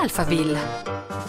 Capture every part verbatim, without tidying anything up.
Alphaville.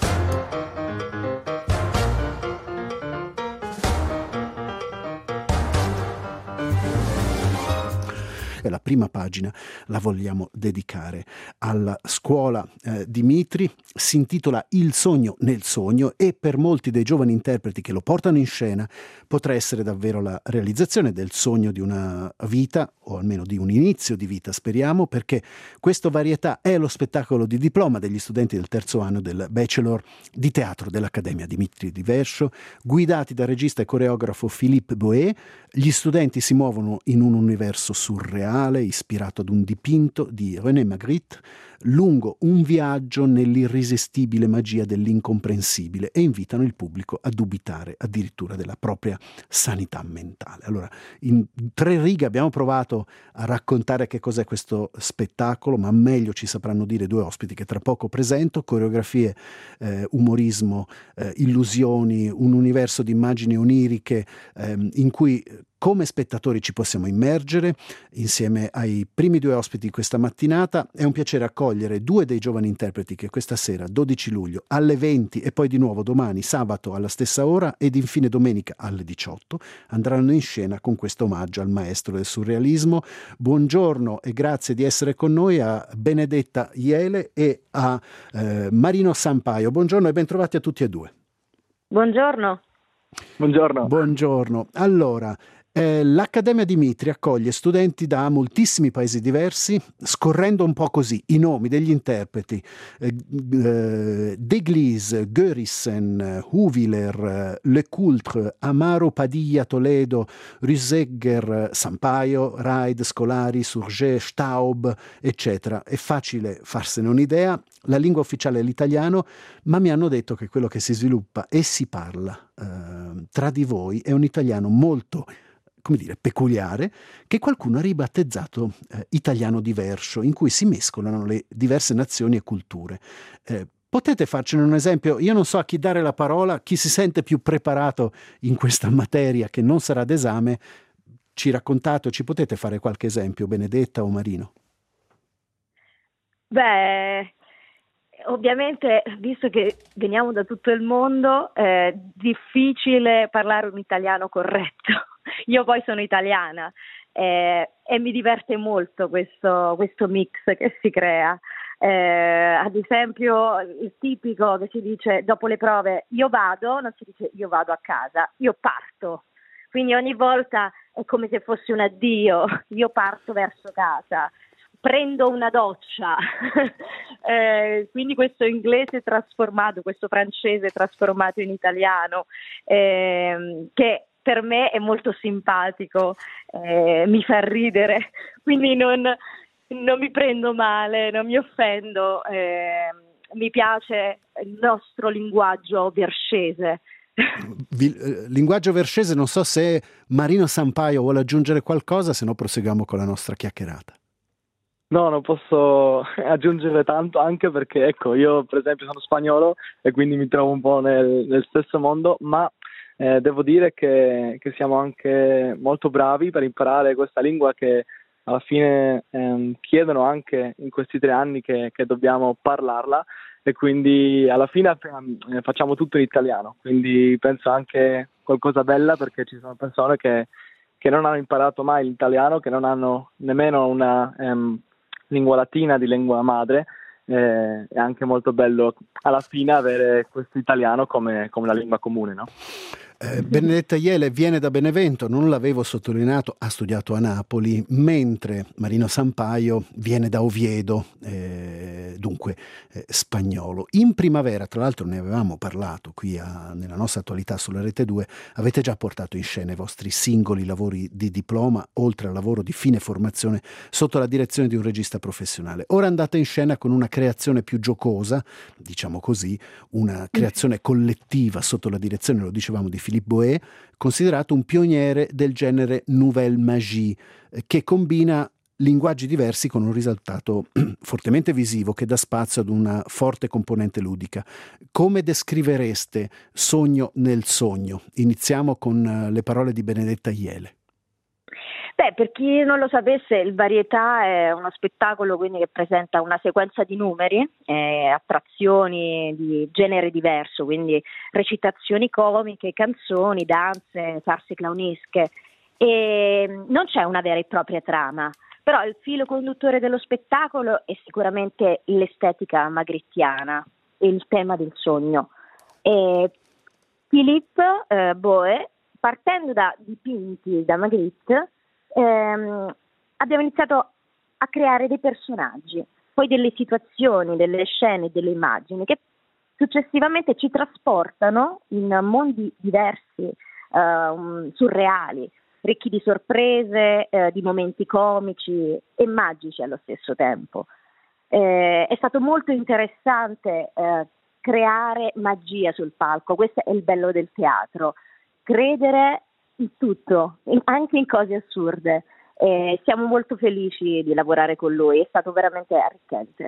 E la prima pagina la vogliamo dedicare alla scuola eh, Dimitri, si intitola Il sogno nel sogno e per molti dei giovani interpreti che lo portano in scena potrà essere davvero la realizzazione del sogno di una vita, o almeno di un inizio di vita, speriamo, perché questo Varietà è lo spettacolo di diploma degli studenti del terzo anno del Bachelor di teatro dell'Accademia Dimitri di Verscio, guidati dal regista e coreografo Philippe Boé. Gli studenti si muovono in un universo surreale ispirato ad un dipinto di René Magritte lungo un viaggio nell'irresistibile magia dell'incomprensibile e invitano il pubblico a dubitare addirittura della propria sanità mentale. Allora, in tre righe abbiamo provato a raccontare che cos'è questo spettacolo, ma meglio ci sapranno dire due ospiti che tra poco presento: coreografie, eh, umorismo, eh, illusioni, un universo di immagini oniriche ehm, in cui come spettatori ci possiamo immergere insieme ai primi due ospiti di questa mattinata. È un piacere accogliere due dei giovani interpreti che questa sera, dodici luglio, alle venti e poi di nuovo domani, sabato alla stessa ora ed infine domenica alle diciotto, andranno in scena con questo omaggio al maestro del surrealismo. Buongiorno e grazie di essere con noi a Benedetta Jele e a eh, Marino Sampaio. Buongiorno e bentrovati a tutti e due. Buongiorno. Buongiorno. Buongiorno. Allora, Eh, l'Accademia Dimitri accoglie studenti da moltissimi paesi diversi, scorrendo un po' così i nomi degli interpreti: eh, eh, Deglise, Görissen, Huviler, Lecoultre, Amaro, Padilla, Toledo, Rüsegger, Sampaio, Raid, Scolari, Surget, Staub, eccetera. È facile farsene un'idea. La lingua ufficiale è l'italiano, ma mi hanno detto che quello che si sviluppa e si parla eh, tra di voi è un italiano molto, come dire, peculiare, che qualcuno ha ribattezzato eh, italiano diverso, in cui si mescolano le diverse nazioni e culture. Eh, potete farcene un esempio? Io non so a chi dare la parola, chi si sente più preparato in questa materia che non sarà d'esame. Ci raccontate o ci potete fare qualche esempio, Benedetta o Marino? Beh, ovviamente, visto che veniamo da tutto il mondo, è difficile parlare un italiano corretto. Io poi sono italiana eh, e mi diverte molto questo, questo mix che si crea. Eh, ad esempio, il tipico che si dice dopo le prove io vado, non si dice io vado a casa, io parto. Quindi ogni volta è come se fosse un addio, io parto verso casa. Prendo una doccia, eh, quindi questo inglese trasformato, questo francese trasformato in italiano, eh, che per me è molto simpatico, eh, mi fa ridere, quindi non, non mi prendo male, non mi offendo, eh, mi piace il nostro linguaggio verscese. Linguaggio verscese, non so se Marino Sampaio vuole aggiungere qualcosa, se no proseguiamo con la nostra chiacchierata. No, non posso aggiungere tanto, anche perché, ecco, io per esempio sono spagnolo e quindi mi trovo un po' nel, nel stesso mondo, ma eh, devo dire che, che siamo anche molto bravi per imparare questa lingua che alla fine ehm, chiedono anche in questi tre anni che, che dobbiamo parlarla, e quindi alla fine eh, facciamo tutto in italiano, quindi penso anche qualcosa bella, perché ci sono persone che, che non hanno imparato mai l'italiano, che non hanno nemmeno una ehm, lingua latina di lingua madre. Eh, è anche molto bello alla fine avere questo italiano come, come la lingua comune, no? Eh, Benedetta Jele viene da Benevento, non l'avevo sottolineato, ha studiato a Napoli, mentre Marino Sampaio viene da Oviedo, eh, dunque eh, spagnolo. In primavera, tra l'altro ne avevamo parlato qui a, nella nostra attualità sulla Rete due, avete già portato in scena i vostri singoli lavori di diploma, oltre al lavoro di fine formazione sotto la direzione di un regista professionale. Ora andate in scena con una creazione più giocosa, diciamo così, una creazione collettiva sotto la direzione, lo dicevamo, di Philippe Boé, considerato un pioniere del genere Nouvelle Magie, che combina linguaggi diversi con un risultato fortemente visivo che dà spazio ad una forte componente ludica. Come descrivereste Sogno nel sogno? Iniziamo con le parole di Benedetta Jele. Beh, per chi non lo sapesse, il Varietà è uno spettacolo quindi che presenta una sequenza di numeri, eh, attrazioni di genere diverso, quindi recitazioni comiche, canzoni, danze, farse clownesche, e non c'è una vera e propria trama, però il filo conduttore dello spettacolo è sicuramente l'estetica magrittiana e il tema del sogno. E Philippe eh, Boe, partendo da dipinti da Magritte, ehm, abbiamo iniziato a creare dei personaggi, poi delle situazioni, delle scene, delle immagini che successivamente ci trasportano in mondi diversi, eh, surreali, ricchi di sorprese, eh, di momenti comici e magici allo stesso tempo. Eh, è stato molto interessante eh, creare magia sul palco, questo è il bello del teatro, credere in tutto, in, anche in cose assurde. Eh, siamo molto felici di lavorare con lui, è stato veramente arricchente.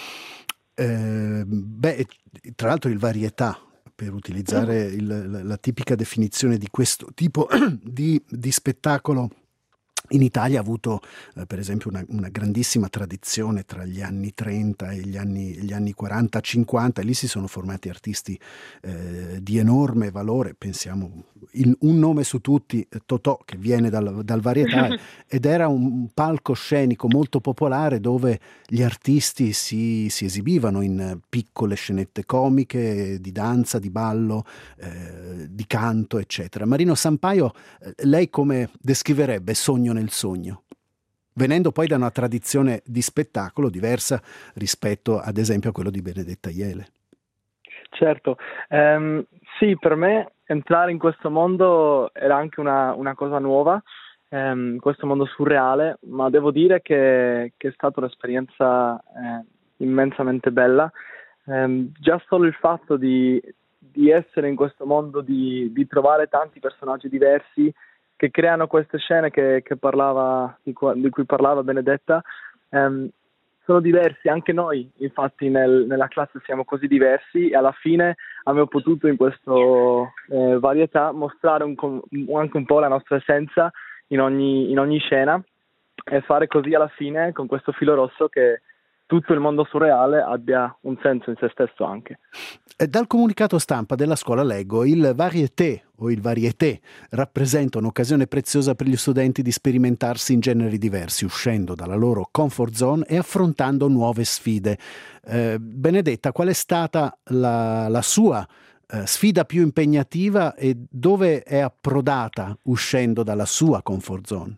Eh, beh, tra l'altro il Varietà, per utilizzare il, la, la tipica definizione di questo tipo di, di spettacolo, in Italia ha avuto eh, per esempio una, una grandissima tradizione tra gli anni trenta e gli anni, gli anni quaranta cinquanta, e lì si sono formati artisti eh, di enorme valore. Pensiamo in, un nome su tutti, Totò, che viene dal, dal Varietà, ed era un palcoscenico molto popolare dove gli artisti si, si esibivano in piccole scenette comiche, di danza, di ballo, eh, di canto, eccetera. Marino Sampaio, lei come descriverebbe Sogno nel sogno, venendo poi da una tradizione di spettacolo diversa rispetto ad esempio a quello di Benedetta Iele? Certo, ehm, sì, per me entrare in questo mondo era anche una, una cosa nuova, ehm, questo mondo surreale, ma devo dire che, che è stata un'esperienza eh, immensamente bella. Ehm, già solo il fatto di, di essere in questo mondo, di, di trovare tanti personaggi diversi che creano queste scene che, che parlava, di, cui, di cui parlava Benedetta, ehm, sono diversi, anche noi infatti nel, nella classe siamo così diversi, e alla fine abbiamo potuto in questo eh, Varietà mostrare un, anche un po' la nostra essenza in ogni, in ogni scena, e fare così alla fine, con questo filo rosso, che tutto il mondo surreale abbia un senso in se stesso anche. Dal comunicato stampa della scuola leggo: il Varieté o il Varieté rappresenta un'occasione preziosa per gli studenti di sperimentarsi in generi diversi, uscendo dalla loro comfort zone e affrontando nuove sfide. Eh, Benedetta, qual è stata la, la sua eh, sfida più impegnativa e dove è approdata uscendo dalla sua comfort zone?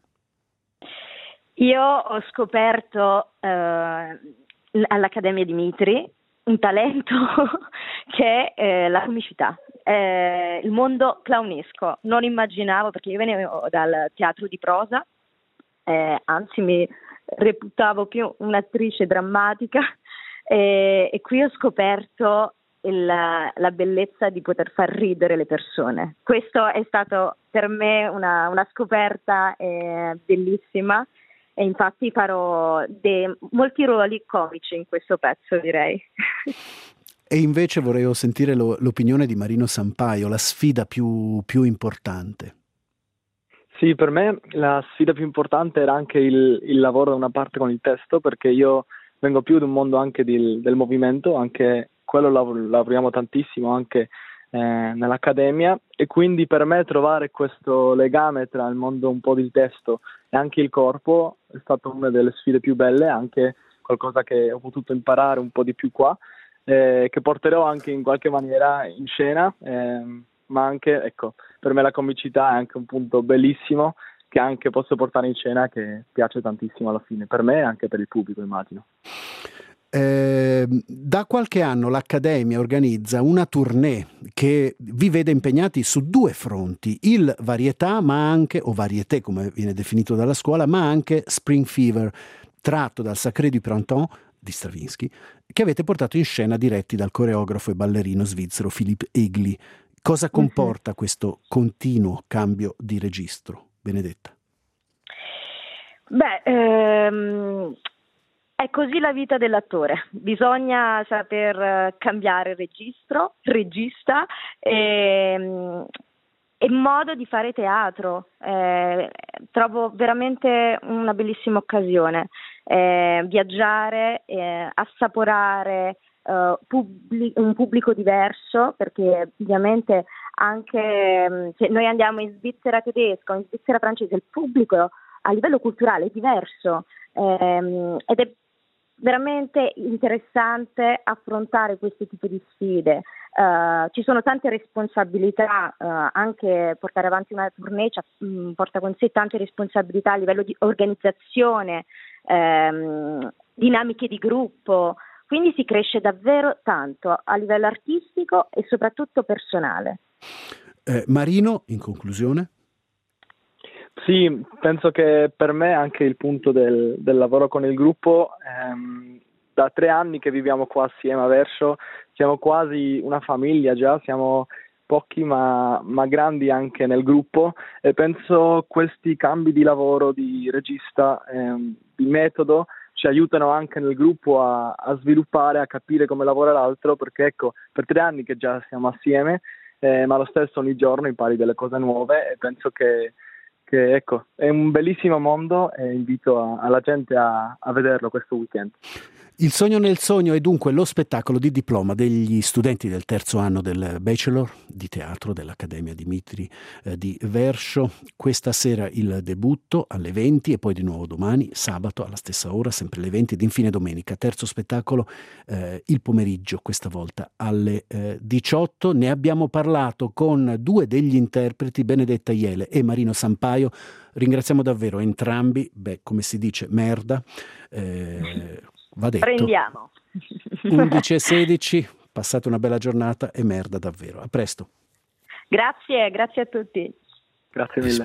Io ho scoperto eh, all'Accademia di Mitri un talento che è eh, la comicità, eh, il mondo clownesco. Non immaginavo, perché io venivo dal teatro di prosa, eh, anzi mi reputavo più un'attrice drammatica, eh, e qui ho scoperto il, la bellezza di poter far ridere le persone. Questo è stato per me una, una scoperta eh, bellissima, e infatti farò dei, molti ruoli comici in questo pezzo, direi. E invece vorrei sentire lo, l'opinione di Marino Sampaio, la sfida più, più importante. Sì, per me la sfida più importante era anche il, il lavoro da una parte con il testo, perché io vengo più da un mondo anche di, del movimento, anche quello lav- lavoriamo tantissimo anche eh, nell'accademia, e quindi per me trovare questo legame tra il mondo un po' del testo e anche il corpo è stata una delle sfide più belle, anche qualcosa che ho potuto imparare un po' di più qua, eh, che porterò anche in qualche maniera in scena, eh, ma anche, ecco, per me la comicità è anche un punto bellissimo che anche posso portare in scena, che piace tantissimo alla fine, per me e anche per il pubblico, immagino. Eh, da qualche anno l'Accademia organizza una tournée che vi vede impegnati su due fronti: il Varietà, ma anche, o Varieté come viene definito dalla scuola, ma anche Spring Fever, tratto dal Sacré du Printemps di Stravinsky, che avete portato in scena diretti dal coreografo e ballerino svizzero Philippe Egli. Cosa comporta uh-huh. questo continuo cambio di registro, Benedetta? Beh, ehm... è così la vita dell'attore, bisogna saper cambiare registro, regista, e, è un modo di fare teatro. Eh, trovo veramente una bellissima occasione, eh, viaggiare, eh, assaporare uh, publi- un pubblico diverso, perché ovviamente anche se noi andiamo in Svizzera tedesca o in Svizzera francese, il pubblico a livello culturale è diverso, ehm, ed è veramente interessante affrontare questo tipo di sfide. Uh, ci sono tante responsabilità, uh, anche portare avanti una tournée cioè, mh, porta con sé tante responsabilità a livello di organizzazione, ehm, dinamiche di gruppo, quindi si cresce davvero tanto a livello artistico e soprattutto personale. Eh, Marino, in conclusione? Sì, penso che per me anche il punto del, del lavoro con il gruppo, ehm, da tre anni che viviamo qua assieme a Versho, siamo quasi una famiglia già, siamo pochi ma, ma grandi anche nel gruppo, e penso questi cambi di lavoro di regista, ehm, di metodo, ci aiutano anche nel gruppo a, a sviluppare, a capire come lavora l'altro, perché ecco, per tre anni che già siamo assieme, eh, ma lo stesso ogni giorno impari delle cose nuove, e penso che che ecco, è un bellissimo mondo, e invito a, alla gente a, a vederlo questo weekend. Il sogno nel sogno è dunque lo spettacolo di diploma degli studenti del terzo anno del Bachelor di teatro dell'Accademia Dimitri eh, di Versho. Questa sera il debutto alle venti e poi di nuovo domani, sabato alla stessa ora, sempre alle venti, ed infine domenica. Terzo spettacolo eh, il pomeriggio, questa volta alle eh, diciotto. Ne abbiamo parlato con due degli interpreti, Benedetta Iele e Marino Sampaio. Ringraziamo davvero entrambi, beh, come si dice, merda. Eh, Va detto. Prendiamo. undici e sedici, passate una bella giornata e merda davvero. A presto. Grazie, grazie a tutti. Grazie mille.